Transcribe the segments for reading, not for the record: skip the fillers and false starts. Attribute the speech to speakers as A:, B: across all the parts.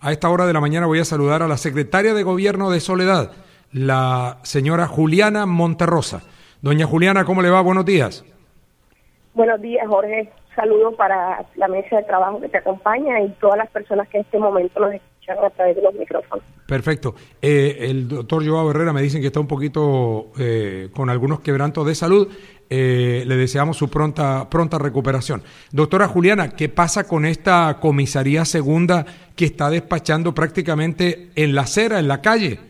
A: A esta hora de la mañana voy a saludar a la secretaria de Gobierno de Soledad, la señora Juliana Monterrosa. Doña Juliana, ¿cómo le va? Buenos días.
B: Buenos días, Jorge. Saludos para la mesa de trabajo que te acompaña y todas las personas que en este momento nos escuchan a través de los micrófonos.
A: Perfecto. El doctor Joao Herrera me dicen que está un poquito con algunos quebrantos de salud. Le deseamos su pronta recuperación. Doctora Juliana, ¿qué pasa con esta comisaría segunda que está despachando prácticamente en la acera, en la calle?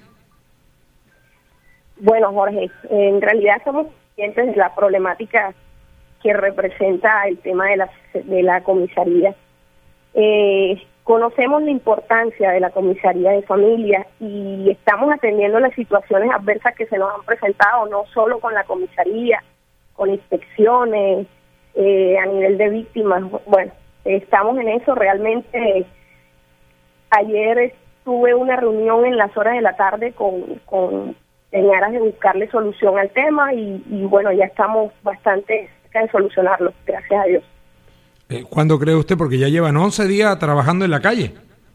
B: Bueno, Jorge, en realidad somos conscientes de la problemática que representa el tema de la comisaría. Conocemos la importancia de la comisaría de familia y estamos atendiendo las situaciones adversas que se nos han presentado, no solo con la comisaría, con inspecciones, a nivel de víctimas. Bueno, estamos en eso. Realmente ayer tuve una reunión en las horas de la tarde en aras de buscarle solución al tema y bueno, ya estamos bastante cerca de solucionarlo, gracias a Dios.
A: ¿Cuándo cree usted? Porque ya llevan 11 días trabajando en la calle.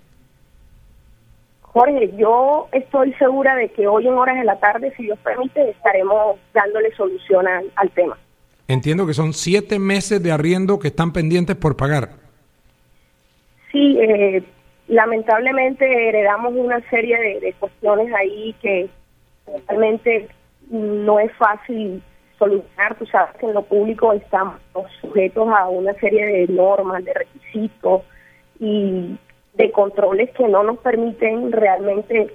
B: Jorge, yo estoy segura de que hoy en horas de la tarde, si Dios permite, estaremos dándole solución al tema.
A: Entiendo que son 7 meses de arriendo que están pendientes por pagar.
B: Sí, lamentablemente heredamos una serie de cuestiones ahí que realmente no es fácil solucionar. Tú sabes que en lo público estamos sujetos a una serie de normas, de requisitos y de controles que no nos permiten realmente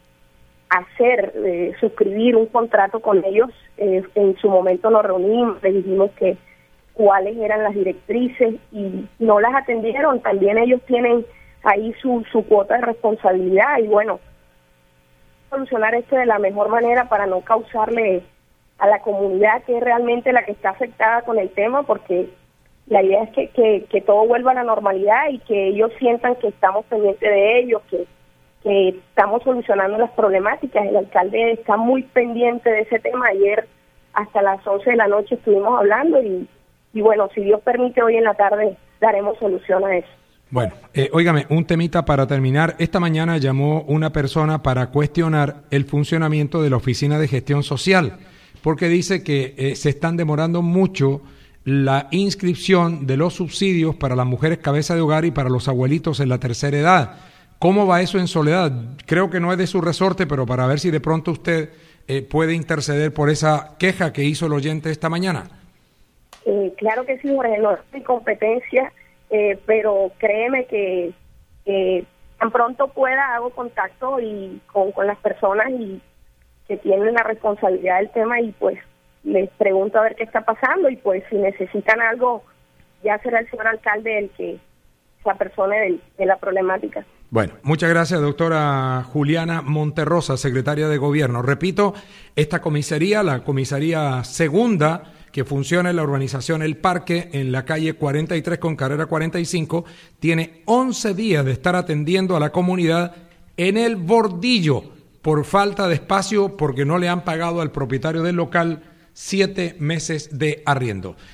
B: suscribir un contrato con ellos. En su momento nos reunimos, les dijimos que cuáles eran las directrices y no las atendieron. También ellos tienen ahí su cuota de responsabilidad y bueno, solucionar esto de la mejor manera para no causarle a la comunidad, que es realmente la que está afectada con el tema, porque la idea es que todo vuelva a la normalidad y que ellos sientan que estamos pendientes de ellos, que estamos solucionando las problemáticas. El alcalde está muy pendiente de ese tema. Ayer hasta las 11 de la noche estuvimos hablando y bueno, si Dios permite, hoy en la tarde daremos solución a eso.
A: Bueno, óigame, un temita para terminar. Esta mañana llamó una persona para cuestionar el funcionamiento de la Oficina de Gestión Social, porque dice que se están demorando mucho la inscripción de los subsidios para las mujeres cabeza de hogar y para los abuelitos en la tercera edad. ¿Cómo va eso en Soledad? Creo que no es de su resorte, pero para ver si de pronto usted puede interceder por esa queja que hizo el oyente esta mañana.
B: Claro que sí, Jorge, no es mi competencia, pero créeme que tan pronto pueda hago contacto y con las personas y que tienen la responsabilidad del tema y pues les pregunto a ver qué está pasando y pues si necesitan algo ya será el señor alcalde el que se apersone de la problemática.
A: Bueno, muchas gracias, doctora Juliana Monterrosa, secretaria de Gobierno. Repito, esta comisaría, la comisaría segunda que funciona en la urbanización El Parque, en la calle 43 con carrera 45, tiene 11 días de estar atendiendo a la comunidad en el bordillo por falta de espacio, porque no le han pagado al propietario del local 7 meses de arriendo.